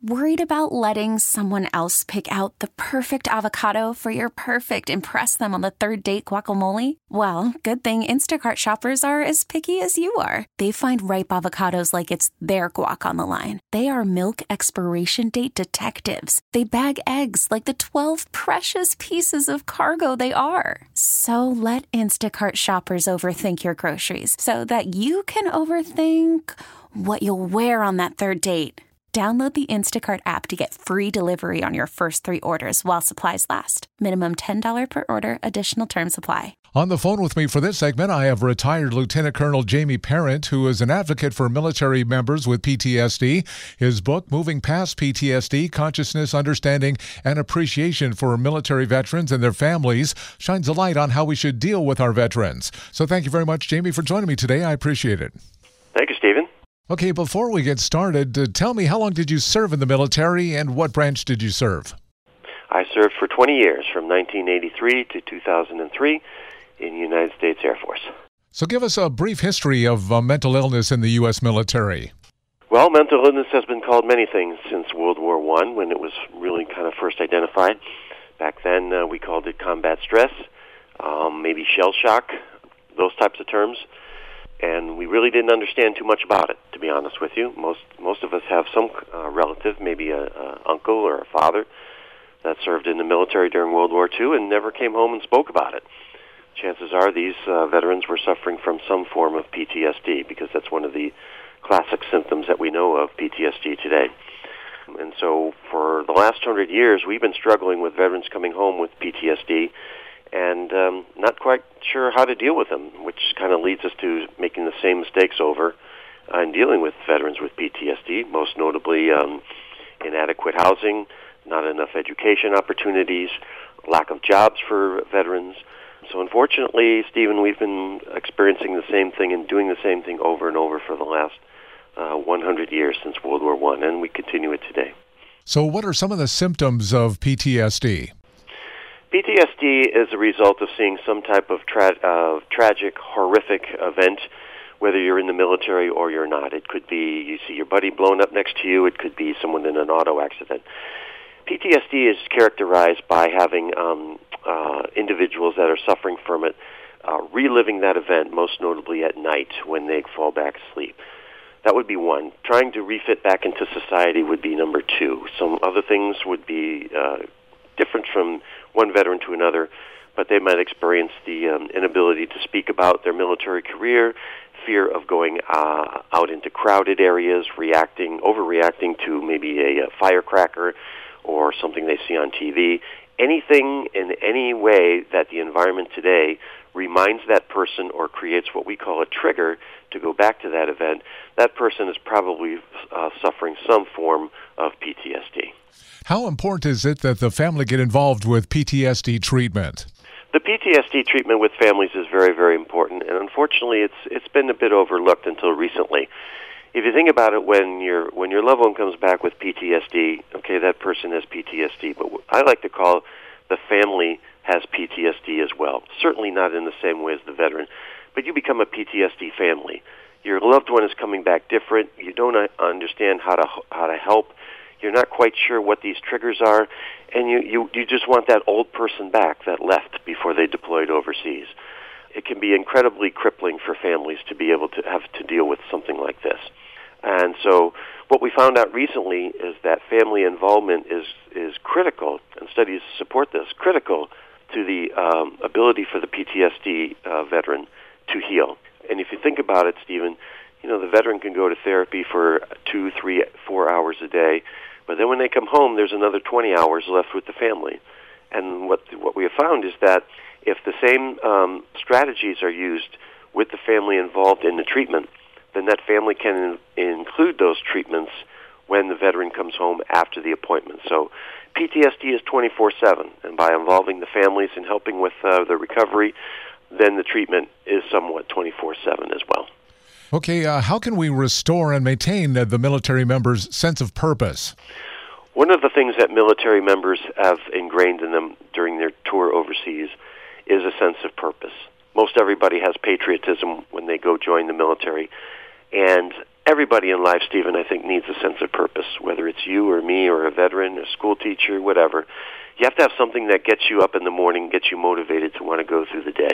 Worried about letting someone else pick out the perfect avocado for your perfect impress them on the third date guacamole? Well, good thing Instacart shoppers are as picky as you are. They find ripe avocados like it's their guac on the line. They are milk expiration date detectives. They bag eggs like the 12 precious pieces of cargo they are. So let Instacart shoppers overthink your groceries so that you can overthink what you'll wear on that third date. Download the Instacart app to get free delivery on your first 3 orders while supplies last. Minimum $10 per order. Additional terms apply. On the phone with me for this segment, I have retired Lieutenant Colonel Jamie Parent, who is an advocate for military members with PTSD. His book, Moving Past PTSD, Consciousness, Understanding, and Appreciation for Military Veterans and Their Families, shines a light on how we should deal with our veterans. So thank you very much, Jamie, for joining me today. I appreciate it. Thank you, Stephen. Okay, before we get started, tell me, how long did you serve in the military and what branch did you serve? I served for 20 years, from 1983 to 2003 in the United States Air Force. So give us a brief history of mental illness in the U.S. military. Well, mental illness has been called many things since World War I, when it was really kind of first identified. Back then, we called it combat stress, maybe shell shock, those types of terms. And we really didn't understand too much about it, to be honest with you. Most of us have some relative, maybe a uncle or a father, that served in the military during World War II and never came home and spoke about it. Chances are these veterans were suffering from some form of PTSD, because that's one of the classic symptoms that we know of PTSD today. And so for the last 100 years, we've been struggling with veterans coming home with PTSD and not quite sure how to deal with them, which kind of leads us to making the same mistakes over in dealing with veterans with PTSD, most notably inadequate housing, not enough education opportunities, lack of jobs for veterans. So unfortunately, Stephen, we've been experiencing the same thing and doing the same thing over and over for the last 100 years since World War I, and we continue it today. So what are some of the symptoms of PTSD? PTSD is a result of seeing some type of tragic, horrific event, whether you're in the military or you're not. It could be you see your buddy blown up next to you. It could be someone in an auto accident. PTSD is characterized by having individuals that are suffering from it reliving that event, most notably at night when they fall back asleep. That would be one. Trying to refit back into society would be number two. Some other things would be different from one veteran to another, but they might experience the inability to speak about their military career, fear of going out into crowded areas, overreacting to maybe a firecracker or something they see on TV. Anything in any way that the environment today reminds that person or creates what we call a trigger to go back to that event, that person is probably suffering some form of PTSD. How important is it that the family get involved with PTSD treatment? The PTSD treatment with families is very, very important, and unfortunately it's been a bit overlooked until recently. If you think about it, when your loved one comes back with PTSD, okay, that person has PTSD, but I like to call the family has PTSD as well. Certainly not in the same way as the veteran, but you become a PTSD family. Your loved one is coming back different. You don't understand how to help. You're not quite sure what these triggers are, and you just want that old person back that left before they deployed overseas. It can be incredibly crippling for families to be able to have to deal with something like this. And so what we found out recently is that family involvement is critical, and studies support this, critical to the ability for the PTSD veteran to heal. And if you think about it, Stephen, the veteran can go to therapy for 2, 3, 4 hours a day, but then when they come home, there's another 20 hours left with the family. And what we have found is that if the same strategies are used with the family involved in the treatment, then that family can include those treatments when the veteran comes home after the appointment. So PTSD is 24/7, and by involving the families and helping with the recovery, then the treatment is somewhat 24/7 as well. Okay, how can we restore and maintain the military members' sense of purpose? One of the things that military members have ingrained in them during their tour overseas is a sense of purpose. Most everybody has patriotism when they go join the military, and Everybody in life, Stephen, I think needs a sense of purpose, whether it's you or me or a veteran, a school teacher, whatever. You have to have something that gets you up in the morning, gets you motivated to want to go through the day.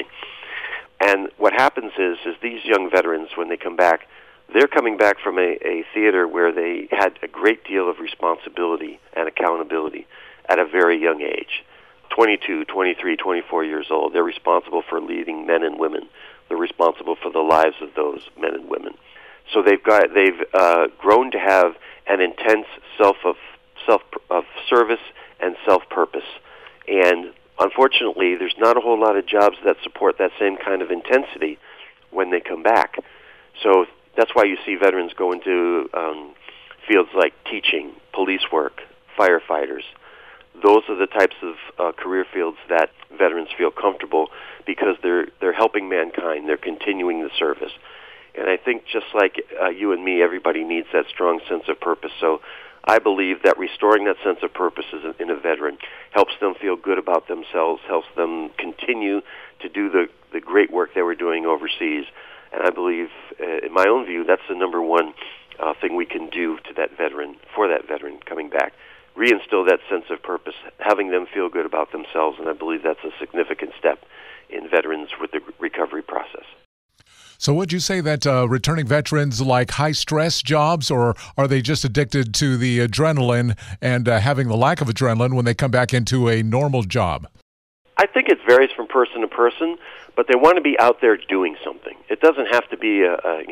And what happens is these young veterans, when they come back, they're coming back from a theater where they had a great deal of responsibility and accountability at a very young age. 22, 23, 24 years old. They're responsible for leading men and women. They're responsible for the lives of those men and women. So they've grown to have an intense self of service and self-purpose. And unfortunately, there's not a whole lot of jobs that support that same kind of intensity when they come back. So that's why you see veterans go into fields like teaching, police work, firefighters. Those are the types of career fields that veterans feel comfortable because they're helping mankind. They're continuing the service. And I think just like you and me, everybody needs that strong sense of purpose. So I believe that restoring that sense of purpose in a veteran helps them feel good about themselves, helps them continue to do the great work they were doing overseas. And I believe, in my own view, that's the number one thing we can do to that veteran, for that veteran coming back. Reinstill that sense of purpose, having them feel good about themselves, and I believe that's a significant step in veterans with the recovery process. So would you say that returning veterans like high-stress jobs, or are they just addicted to the adrenaline and having the lack of adrenaline when they come back into a normal job? I think it varies from person to person, but they want to be out there doing something. It doesn't have to be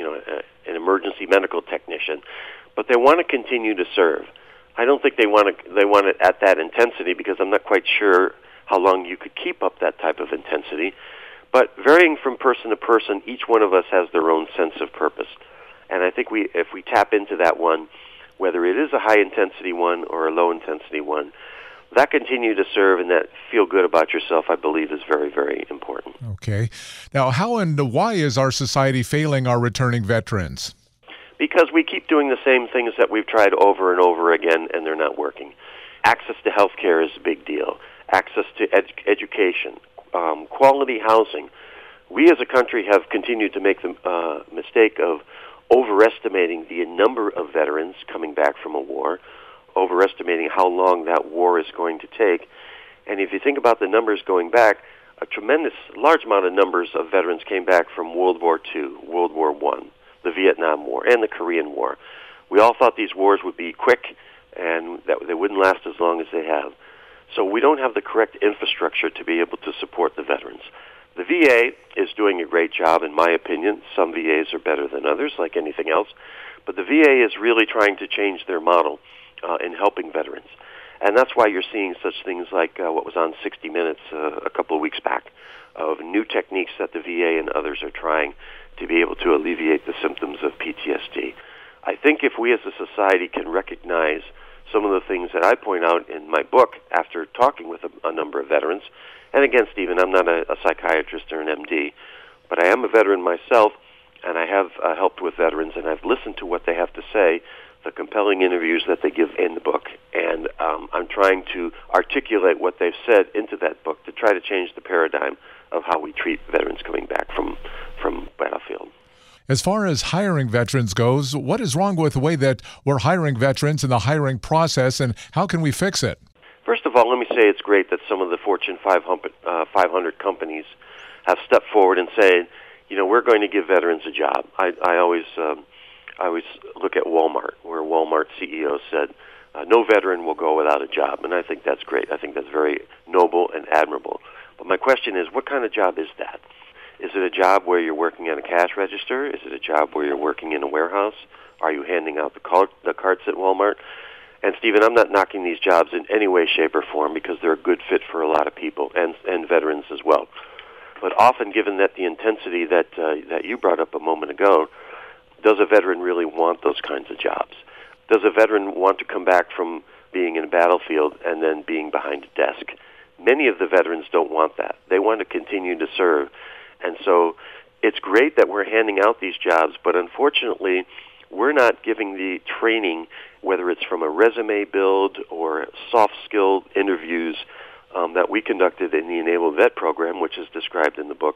an emergency medical technician, but they want to continue to serve. I don't think they want it at that intensity because I'm not quite sure how long you could keep up that type of intensity. But varying from person to person, each one of us has their own sense of purpose. And I think if we tap into that one, whether it is a high-intensity one or a low-intensity one, that continue to serve and that feel good about yourself, I believe, is very, very important. Okay. Now, how and why is our society failing our returning veterans? Because we keep doing the same things that we've tried over and over again, and they're not working. Access to health care is a big deal. Access to education, quality housing. We as a country have continued to make the mistake of overestimating the number of veterans coming back from a war, overestimating how long that war is going to take. And if you think about the numbers going back, a tremendous, large amount of numbers of veterans came back from World War II, World War I, the Vietnam War, and the Korean War. We all thought these wars would be quick and that they wouldn't last as long as they have. So we don't have the correct infrastructure to be able to support the veterans. The VA is doing a great job, in my opinion. Some VAs are better than others, like anything else. But the VA is really trying to change their model in helping veterans. And that's why you're seeing such things like what was on 60 Minutes a couple of weeks back, of new techniques that the VA and others are trying to be able to alleviate the symptoms of PTSD. I think if we as a society can recognize some of the things that I point out in my book after talking with a number of veterans, and again, Stephen, I'm not a psychiatrist or an MD, but I am a veteran myself, and I have helped with veterans, and I've listened to what they have to say, the compelling interviews that they give in the book, and I'm trying to articulate what they've said into that book to try to change the paradigm of how we treat veterans coming back from battlefield. As far as hiring veterans goes, what is wrong with the way that we're hiring veterans and the hiring process, and how can we fix it? First of all, let me say it's great that some of the Fortune 500 companies have stepped forward and said, you know, we're going to give veterans a job. I always look at Walmart, where Walmart CEO said, no veteran will go without a job, and I think that's great. I think that's very noble and admirable. But my question is, what kind of job is that? Is it a job where you're working at a cash register? Is it a job where you're working in a warehouse? Are you handing out the carts at Walmart? And, Stephen, I'm not knocking these jobs in any way, shape, or form because they're a good fit for a lot of people and veterans as well. But often, given that the intensity that you brought up a moment ago, does a veteran really want those kinds of jobs? Does a veteran want to come back from being in a battlefield and then being behind a desk? Many of the veterans don't want that. They want to continue to serve. And so it's great that we're handing out these jobs, but unfortunately, we're not giving the training, whether it's from a resume build or soft-skill interviews that we conducted in the Enabled Vet program, which is described in the book,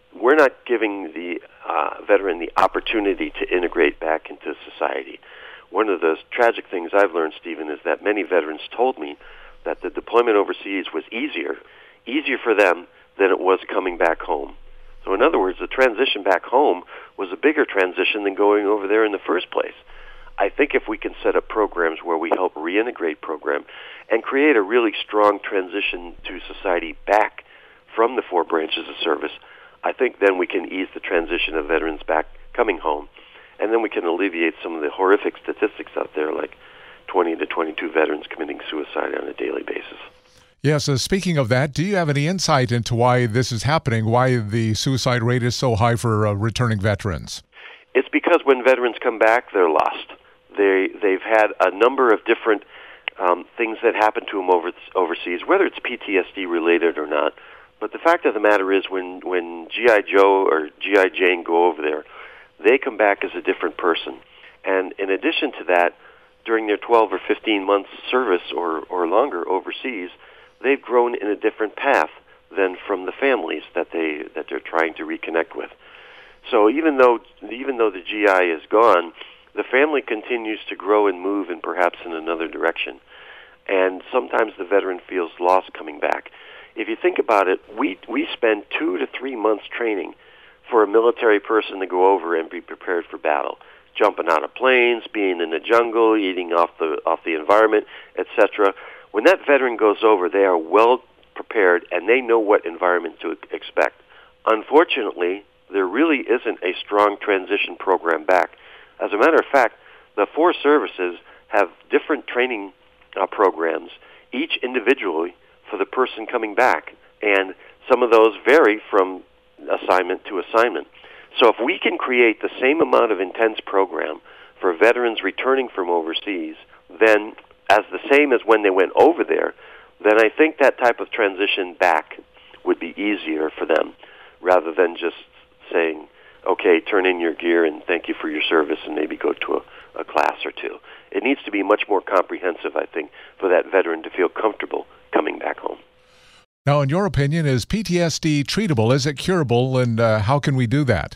we're not giving the veteran the opportunity to integrate back into society. One of the tragic things I've learned, Stephen, is that many veterans told me that the deployment overseas was easier for them than it was coming back home. So in other words, the transition back home was a bigger transition than going over there in the first place. I think if we can set up programs where we help reintegrate program and create a really strong transition to society back from the four branches of service, I think then we can ease the transition of veterans back coming home. And then we can alleviate some of the horrific statistics out there, like 20 to 22 veterans committing suicide on a daily basis. Yes, speaking of that, do you have any insight into why this is happening, why the suicide rate is so high for returning veterans? It's because when veterans come back, they're lost. They've had a number of different things that happen to them overseas, whether it's PTSD related or not. But the fact of the matter is when G.I. Joe or G.I. Jane go over there, they come back as a different person. And in addition to that, during their 12 or 15 months service or longer overseas, they've grown in a different path than from the families that they're trying to reconnect with. So even though the GI is gone, the family continues to grow and move and perhaps in another direction. And sometimes the veteran feels lost coming back. If you think about it, we spend 2 to 3 months training for a military person to go over and be prepared for battle, jumping out of planes, being in the jungle, eating off the environment, etc. When that veteran goes over, they are well prepared and they know what environment to expect. Unfortunately, there really isn't a strong transition program back. As a matter of fact, the four services have different training programs, each individually for the person coming back, and some of those vary from assignment to assignment. So if we can create the same amount of intense program for veterans returning from overseas, then as the same as when they went over there, then I think that type of transition back would be easier for them, rather than just saying, okay, turn in your gear and thank you for your service and maybe go to a class or two. It needs to be much more comprehensive, I think, for that veteran to feel comfortable coming back home. Now, in your opinion, is PTSD treatable? Is it curable, and how can we do that?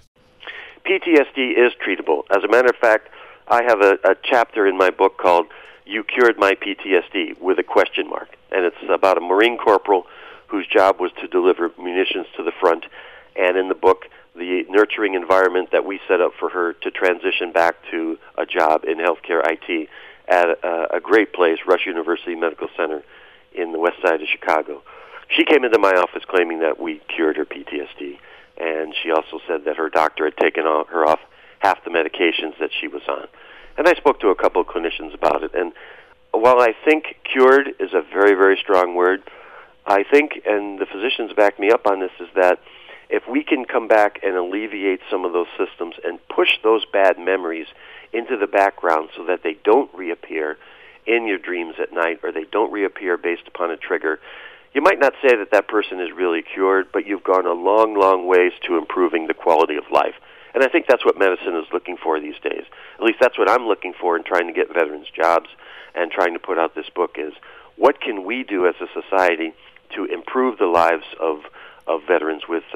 PTSD is treatable. As a matter of fact, I have a chapter in my book called You Cured My PTSD, with a question mark. And it's about a Marine corporal whose job was to deliver munitions to the front. And in the book, the nurturing environment that we set up for her to transition back to a job in healthcare IT at a great place, Rush University Medical Center in the west side of Chicago. She came into my office claiming that we cured her PTSD, and she also said that her doctor had taken her off half the medications that she was on. And I spoke to a couple of clinicians about it, and while I think cured is a very, very strong word, I think, and the physicians back me up on this, is that if we can come back and alleviate some of those systems and push those bad memories into the background so that they don't reappear in your dreams at night, or they don't reappear based upon a trigger, you might not say that that person is really cured, but you've gone a long, long ways to improving the quality of life. And I think that's what medicine is looking for these days. At least that's what I'm looking for in trying to get veterans jobs and trying to put out this book, is what can we do as a society to improve the lives of veterans with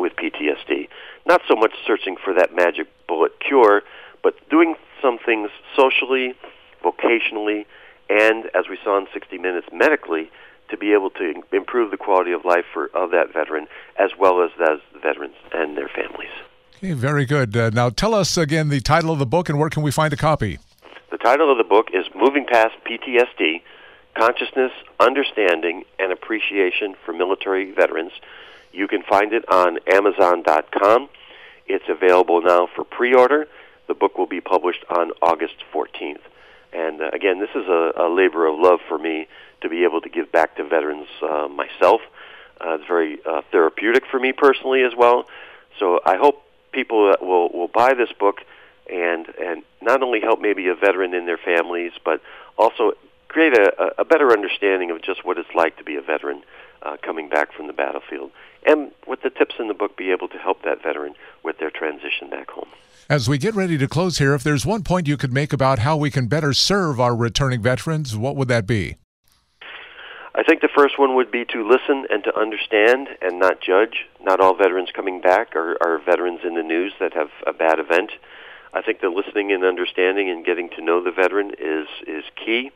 PTSD. Not so much searching for that magic bullet cure, but doing some things socially, vocationally, and, as we saw in 60 Minutes, medically, to be able to improve the quality of life of that veteran, as well as the veterans and their families. Okay, very good. Now tell us again the title of the book, and where can we find a copy? The title of the book is Moving Past PTSD, Consciousness, Understanding, and Appreciation for Military Veterans. You can find it on Amazon.com. It's available now for pre-order. The book will be published on August 14th. And again, this is a labor of love for me to be able to give back to veterans myself. It's very therapeutic for me personally as well. So I hope people will buy this book and not only help maybe a veteran in their families, but also create a better understanding of just what it's like to be a veteran coming back from the battlefield. And with the tips in the book, be able to help that veteran with their transition back home. As we get ready to close here, if there's one point you could make about how we can better serve our returning veterans, what would that be? I think the first one would be to listen and to understand and not judge. Not all veterans coming back are veterans in the news that have a bad event. I think the listening and understanding and getting to know the veteran is key.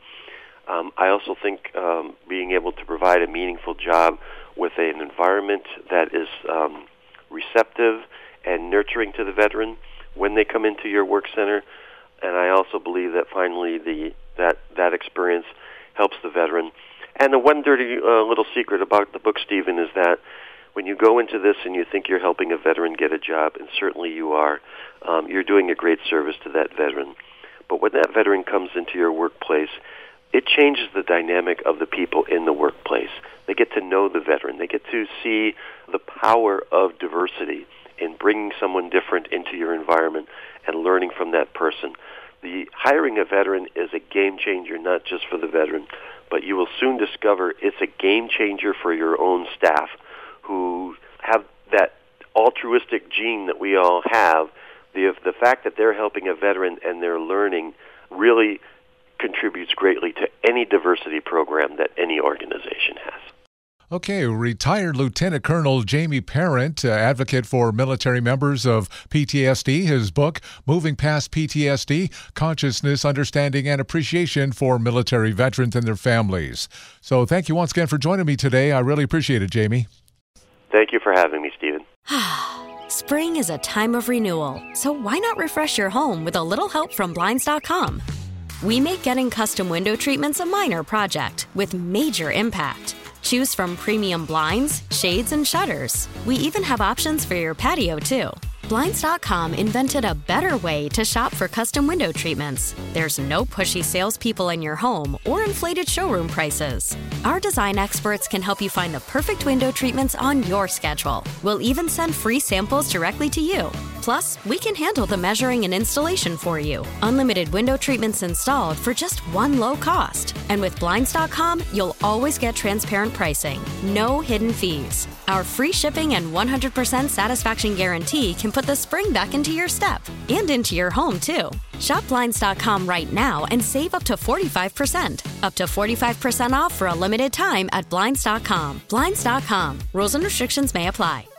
I also think being able to provide a meaningful job with an environment that is receptive and nurturing to the veteran when they come into your work center. And I also believe that finally that experience helps the veteran. And the one dirty little secret about the book, Stephen, is that when you go into this and you think you're helping a veteran get a job, and certainly you are, you're doing a great service to that veteran. But when that veteran comes into your workplace, it changes the dynamic of the people in the workplace. They get to know the veteran. They get to see the power of diversity in bringing someone different into your environment and learning from that person. The hiring a veteran is a game changer, not just for the veteran, but you will soon discover it's a game changer for your own staff who have that altruistic gene that we all have. The fact that they're helping a veteran and they're learning really contributes greatly to any diversity program that any organization has. Okay, retired Lieutenant Colonel Jamie Parent, advocate for military members of PTSD. His book, Moving Past PTSD, Consciousness, Understanding, and Appreciation for Military Veterans and Their Families. So thank you once again for joining me today. I really appreciate it, Jamie. Thank you for having me, Stephen. Spring is a time of renewal, so why not refresh your home with a little help from Blinds.com? We make getting custom window treatments a minor project with major impact. Choose from premium blinds, shades, and shutters. We even have options for your patio, too. Blinds.com invented a better way to shop for custom window treatments. There's no pushy salespeople in your home or inflated showroom prices. Our design experts can help you find the perfect window treatments on your schedule. We'll even send free samples directly to you. Plus, we can handle the measuring and installation for you. Unlimited window treatments installed for just one low cost. And with Blinds.com, you'll always get transparent pricing. No hidden fees. Our free shipping and 100% satisfaction guarantee can put the spring back into your step and into your home, too. Shop Blinds.com right now and save up to 45%. Up to 45% off for a limited time at Blinds.com. Blinds.com. Rules and restrictions may apply.